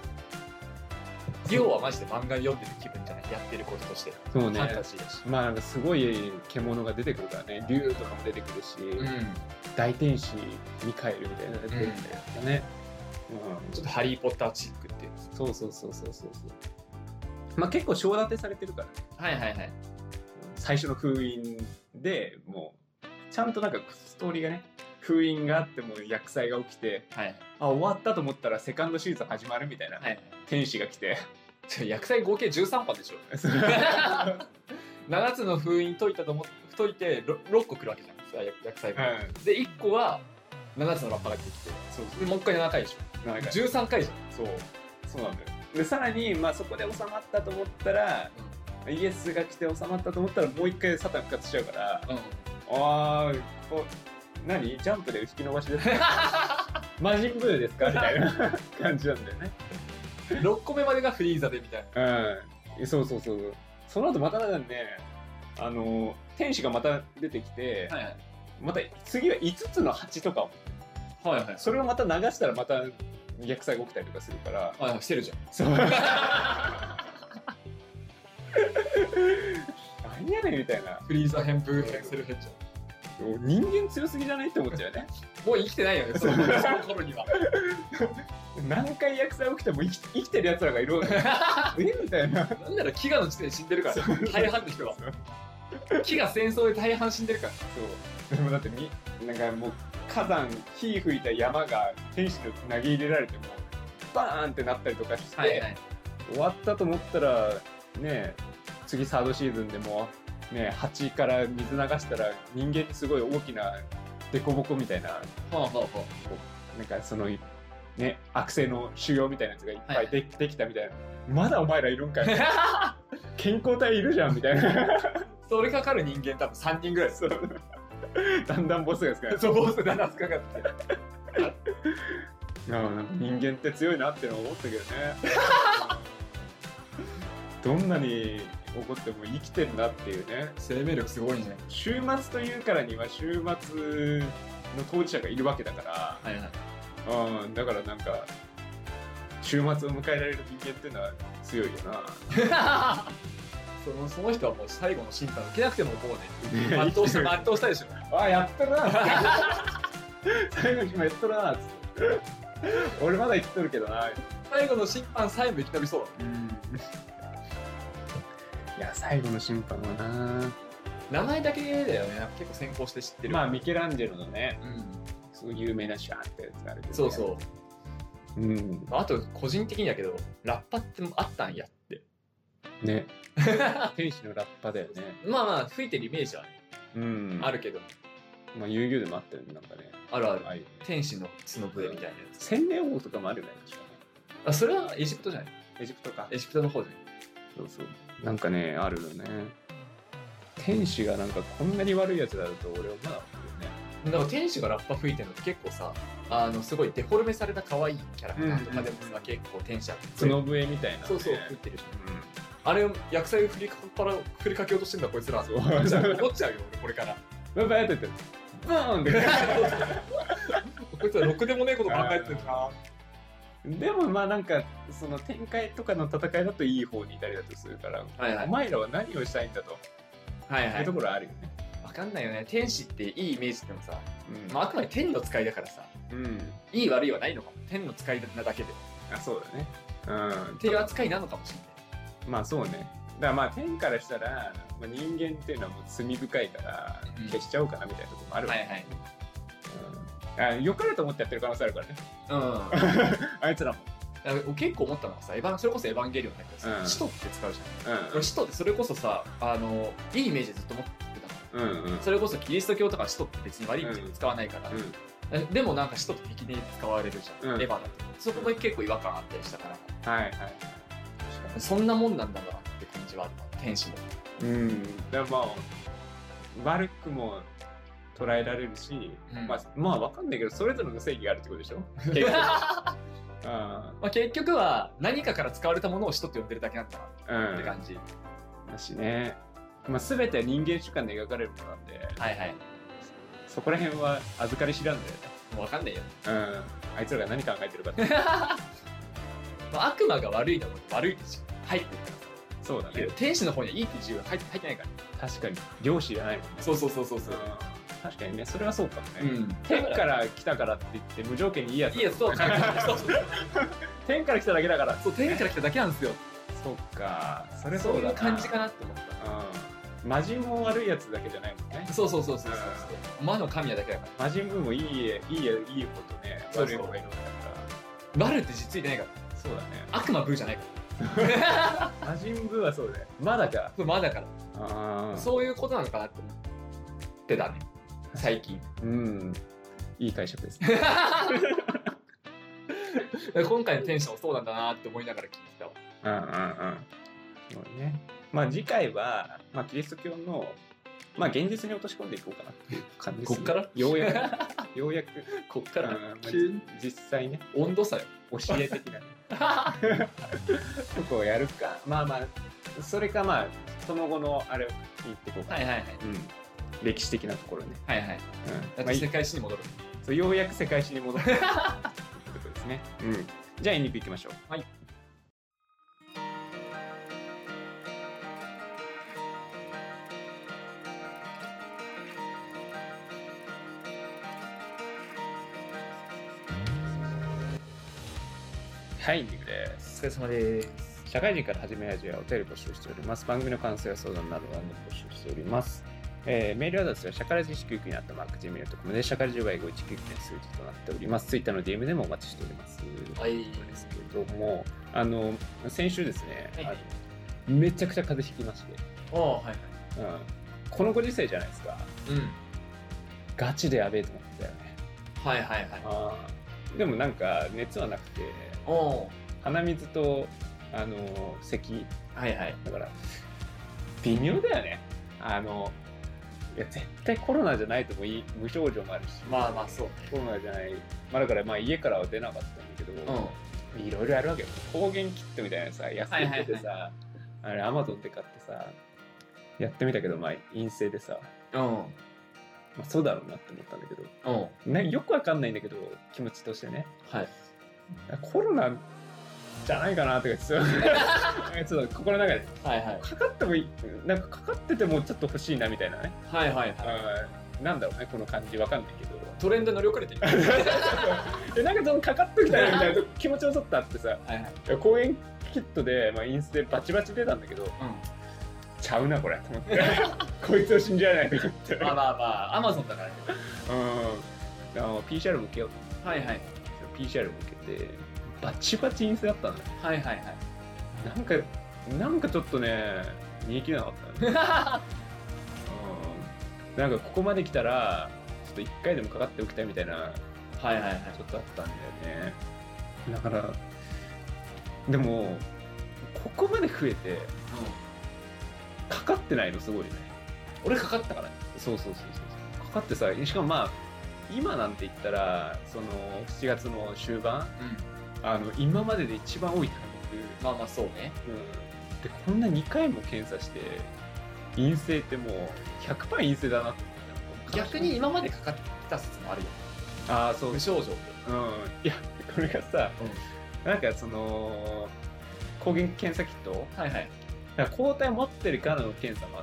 要はマジで漫画読んでる気分じゃないやってることとしてそうねファンタジーだしまあなんかすごい獣が出てくるからね竜とかも出てくるし、うん、大天使ミカエルみたいなのが出てくるんだよね、 うん、ちょっとハリーポッターチックっていうそうそうそうそうそうまあ結構章立てされてるからねはいはいはい最初の封印でもうちゃんとなんかストーリーがね封印があっても厄災が起きて、はい、あ終わったと思ったらセカンドシーズン始まるみたいな、はい、天使が来て厄災合計じゅうさんぱんでしょななつの封印解いたと思って解いて ろっこ来るわけじゃん厄災が、はい、でいっこはななつのラッパが出てきてそうでもう一回ななかいでしょななかいじゅうさんかいじゃんそうそうなんだよでさらに、まあ、そこで収まったと思ったら、うん、イエスが来て収まったと思ったらもう一回サタン復活しちゃうから、うん、あーこ何ジャンプで引き伸ばしですか魔人ブーですかみたいな感じなんだよねろっこめまでがフリーザでみたいなうんそうそうそうその後またねあの天使がまた出てきて、はいはい、また次はいつつのはちとかを、はいはい、それをまた流したらまた逆災が起きたりとかするから、 あ、してるじゃん。そう何やねんみたいな。 フリーザ編風編セル編じゃん。人間強すぎじゃないって思っちゃうね。 もう生きてないよね、その頃には。 何回逆災起きても生き生きてる奴らがいるわけ。えみたいな。 なんなら飢餓の時点で死んでるから、大半の人は。飢餓戦争で大半死んでるから。 そう。でもだってみなんかもう。火山火吹いた山が天使の投げ入れられてもバーンってなったりとかして、はいはい、終わったと思ったらね次サードシーズンでもね蜂から水流したら人間にすごい大きなデコボコみたいな、はあはあはあ、なんかそのね悪性の腫瘍みたいなやつがいっぱいで、はい、できたみたいなまだお前らいるんかい健康体いるじゃんみたいなそれかかる人間多分さんにんぐらいですだんだんボスがつかそうボスだんだんつかかってなんか人間って強いなってのは思ったけどねどんなに怒っても生きてるなっていうね生命力すごいね週末というからには週末の当事者がいるわけだから、はいはい、うんだからなんか週末を迎えられる人間っていうのは強いよなその, その人はもう最後の審判受けなくてもこうね全うした全うしたでしょああやったな最後に今やったなっつって俺まだ生きとるけどな最後の審判さえも生き延びそうだ、うん、 いや最後の審判はな名前だけだよね結構先行して知ってるまあミケランジェロのね、うん、すごい有名なシャーってやつがあるけど、ね、 そうそう、うん、あと個人的にだけどラッパってあったんやってね天使のラッパだよねまあまあ吹いてるイメージは、ねうん、あるけどまあ遊戯王でもあったよねなんかねあるあるあ天使の角笛みたいなやつ千年王とかもあるよねあそれはエジプトじゃないエジプトかエジプトの方じゃないそうそうなんかねあるよね天使がなんかこんなに悪いやつだと俺はまだ思うよねだから天使がラッパ吹いてるのって結構さあのすごいデフォルメされた可愛いキャラクターとかでもさ、うんうん、結構天使あって角笛みたいな、ね、 そうそう吹いてるじゃん、うんあれ薬剤を振りかから振りかけようとしてんだこいつらそうじゃあ思っちゃうよ俺これからバーってやってブーンってこいつらろくでもねえこと考えてるなでもまあなんかその展開とかの戦いだといい方にいたりだとするから、はいはい、お前らは何をしたいんだとはいはいいうところあるよね分かんないよね天使っていいイメージでもさ、うんまあ、あくまで天の使いだからさ、うん、いい悪いはないのかも天の使いなだけであそうだねうんっていう扱いなのかもしれないまあそうね。だからまあ天からしたら、まあ、人間っていうのはもう罪深いから消しちゃおうかなみたいなところもあるわけ、ねうん、はいはい。うん、あ良かれと思ってやってる可能性あるからね。うん。あいつらも。 結構思ったのがさ、エヴァそれこそエヴァンゲリオンだけどさ、うん、使徒って使うじゃん。うん、使徒ってそれこそさ、あのいいイメージずっと持ってたの、うんうん。それこそキリスト教とか使徒って別に悪い意味で使わないから。うんうん、でもなんか使徒って敵に使われるじゃん。うん、エヴァだと。そこも結構違和感あったりしたから。はいはい。そんなもんなんだなって感じはあるな天使もうんでもまあ悪くも捉えられるし、うん、まあまあ分かんないけどそれぞれの正義があるってことでしょまあ、結局は何かから使われたものを使徒って呼んでるだけなんだなって感じ、うん、 だしね、まあ、全ては人間主観で描かれるものなんで、 はいはい、そこら辺は預かり知らんだよね。 もう分かんないよ、 うん、あいつらが何考えてるかってまあ悪魔が悪いのも悪いって入ってるから。 そうだね。 天使の方にはいいって自由が入って入ってないから。 確かに漁師じゃないもんね。 そうそうそうそうそう、 確かにね、それはそうかもね、うん、天から来たからって言って無条件にいいやついいやつと天から来ただけだから。 そう、天から来ただけなんですよ。 そっか、それそうだな、そういう感じかなって思った。 うん、魔人も悪いやつだけじゃないもんね。 そうそうそうそうそう、うん、魔の神はだけだから。 魔人分もいいいいいいいことね、悪い方がいるんだから。 バルって実ついてないから。 そうだね、 悪魔ブーじゃないから魔人ブーはそうだよ。まだか。 まだから。あ、そういうことなのかなって思ってたね、最近。 うん。いい解釈ですね。 今回のテンションそうなんだなって思いながら聞いてたわ。 うんうんうん。そうね。まあ次回は、まあ、キリスト教の、まあ現実に落とし込んでいこうかなっていう感じです、ね。 こっからようやく。ようやく。 こっから、まあ、 実際ね。 温度差よ。 教え的なね。そこをやるか。まあまあ、それかまあ、その後のあれを言っていこうかな。 はいはいはい。 うん、歴史的なところね。 はいはい。うん、まあ、世界史に戻る。 そう、ようやく世界史に戻る。ということですね。うん。じゃあエンディングいきましょう。 はい。 はい、エンディングです。 お疲れ様です。 社会人から始めラジオはお便り募集しております。番組の感想や相談などは募集しております。えー、メールアドレスはシャカラジいちきゅうきゅうにアットマークジーメールドットコムでシャカラジごいちきゅうきゅうの数字となっております。ツイッターの ディーエム でもお待ちしております。 はい。 ですけども、あの先週ですね、はいはい、あのめちゃくちゃ風邪ひきまして。 ああ、はいはい。 うん。このご時世じゃないですか。 うん。 ガチでやべえと思ってたよね。 はいはいはい。 あでもなんか熱はなくて。 お鼻水とあの咳、 はいはい、 だから微妙だよね。あのいや絶対コロナじゃないともいい、無症状もあるし、 まあまあそう、 コロナじゃない、まあ、だからまあ家からは出なかったんだけど、うん、いろいろあるわけよ。抗原キットみたいなさ、安くてさ、はいはいはい、あれアマゾンで買ってさやってみたけど、まあ陰性でさ、 うん、まあ、そうだろうなって思ったんだけど、 うん、 なよくわかんないんだけど気持ちとしてね、 はい、 コロナじゃないかなとかちょっと心の中で、はいはい、かかってもいい、なんかかかっててもちょっと欲しいなみたいなね。 はいはいはい。 なんだろうね、この感じわかんないけど。 トレンド乗り遅れてる。 え、なんかそのかかっときたいみたいな気持ちもちょっとあってさ、はいはい、抗原キットで、まあ、インスでバチバチ出たんだけど、うん、ちゃうなこれと思って、こいつを信じられないと思って。 まあまあまあ、アマゾンだからね。 うん。あの ピーシーアール も受けようと思って。はいはい。ピーシーアール も受けて。バチバチ陰性だったんだよ。 はいはいはい。 なんか、なんかちょっとね、逃げ切れなかったね。うん、なんかここまで来たら、ちょっと一回でもかかっておきたいみたいな、 はいはいはい。 ちょっとあったんだよね。だから、でも、ここまで増えて、うん、かかってないのすごいね。 俺かかったからね。 そうそうそうそう。かかってさ、しかもまあ、今なんて言ったら、そのしちがつの終盤、うん、あの今までで一番多いタイミング。 まあまあそうね、 うん、でこんなにかいも検査して陰性ってもう ひゃくパーセント 陰性だなって思った。 逆に今までかかってた説もあるよ。 ああそう、 無症状で。 うん、いやこれがさ、うん、なんかその抗原検査キット、はいはい、だから抗体持ってるかの検査もあって、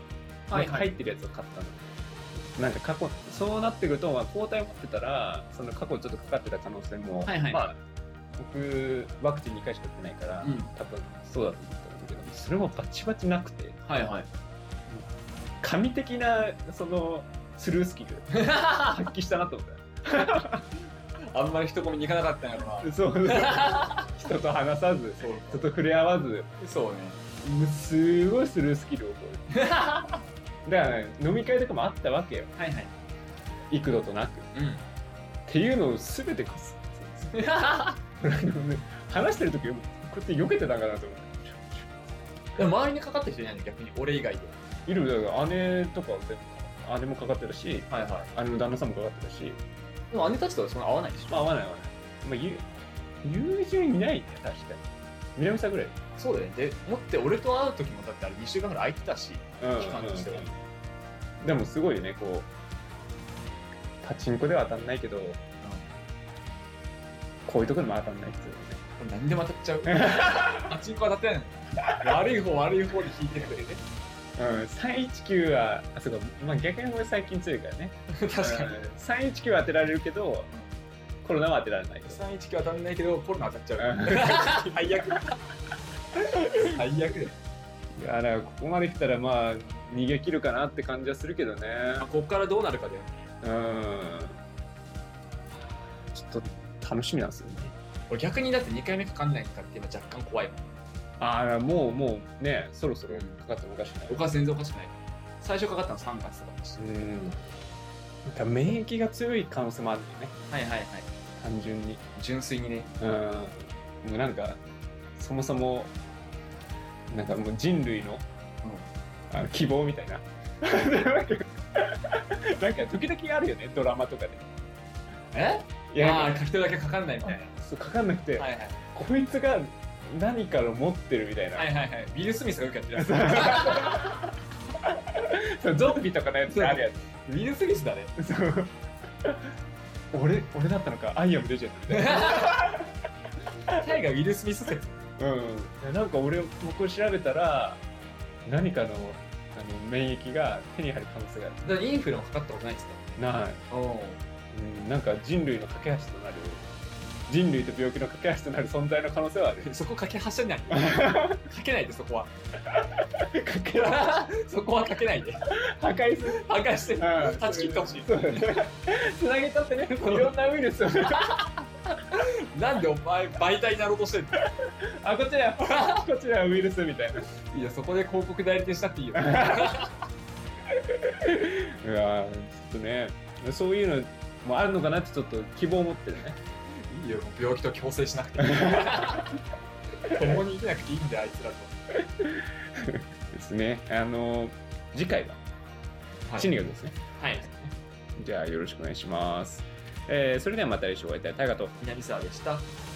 はいはい、入ってるやつを買ったの。なんか過去そうなってくると、まあ、抗体持ってたらその過去ちょっとかかってた可能性も、はいはい、まあ僕ワクチンにかいしか打ってないから、うん、多分そうだと思ったんだけど、それもバチバチなくて、はいはい、神的なそのスルースキル発揮したなと思った。 あんまり人混みに行かなかったんやろな。 そう人と話さず、そう人と触れ合わず、 そうね、 すごいスルースキルを覚える。だから、ね、飲み会とかもあったわけよ。はいはい。幾度となく。うん、っていうのをすべてこす。話してる時こうやって避けてたんかなと思って。 でも周りにかかった人いないの逆に俺以外で。 いる。だから姉とか全部姉もかかってるし、はいはい、姉の旦那さんもかかってるし。 でも姉たちとはそんな合わないでしょ。 まあ合わない合わない。まあ、 友人いないね、確かに。南さんぐらい。 そうだよね。でもって俺と会う時もだってあれにしゅうかんぐらい空いてたし、 うん、 期間としては、うんうん、でもすごいよね、こうパチンコでは当たんないけど、うん、こういうところでも当たんないっていうね。 何でも当たっちゃう。パチンコ当たってないの。悪い方悪い方に引いてくれね。 うん、さんいちきゅうは、あ、そうか、まあ逆に俺最近強いからね。 確かに。 さんいちきゅうは当てられるけど、コロナは当てられない。 さんいちきゅう当たらないけど、コロナ当たっちゃう。最悪。最悪だよ。 いや、だからここまで来たらまあ、逃げ切るかなって感じはするけどね。 まあ、ここからどうなるかだよね。 うん。ちょっと楽しみなんですよね。 俺逆にだってにかいめかかんないかって今若干怖いもん。 ああ、もうもうね、そろそろかかってもおかしくない。 おか全然おかしくない。最初かかったのさんがつとかだし。 うん。なんか免疫が強い可能性もあるんだよね。 はいはいはい。 単純に。 純粋にね。 うん。もうなんか、そもそも、なんかもう人類の、うん、あの希望みたいな。なんか時々あるよね、ドラマとかで。 えいや、ああ、一人だけかかんないみたいな。 そう、かかんなくて、はいはい、こいつが何かを持ってるみたいな。 はいはいはい。ビル・スミスがよくやってるやつ。ゾンビとかのやつあるやつ。ビル・スミスだね。 そう。俺、俺だったのか、アイアム・レジェンドみたいな。 タイがウィル・スミス説。 うん。なんか俺、僕調べたら、何かのあの免疫が手に入る可能性がある。 だからインフルもかかったことないですか？ない。おうん、なんか人類の架け橋となる、人類と病気の架け橋となる存在の可能性はある。 そこ架け橋じゃない。かけないで、そこは。かけそこはかけないで。 破壊する。 破壊して、断ち切ってほしい。 つなげたってね、いろんなウイルスを。 なんでお前媒体になろうとしてんの？ あ、こっちだよ。こっちだよ、ウイルスみたいな。 いや、そこで広告代理店したっていいよ。いやー、ちょっとね、そういうのもあるのかなってちょっと希望を持ってるね。 いいよ、病気と共生しなくていい。共に生きなくていいんだよ、あいつらと。 ですね。あの次回は心理学ですね。 はい。 じゃあよろしくお願いします。えー、それではまた来週お会いいたい。大河と南沢でした。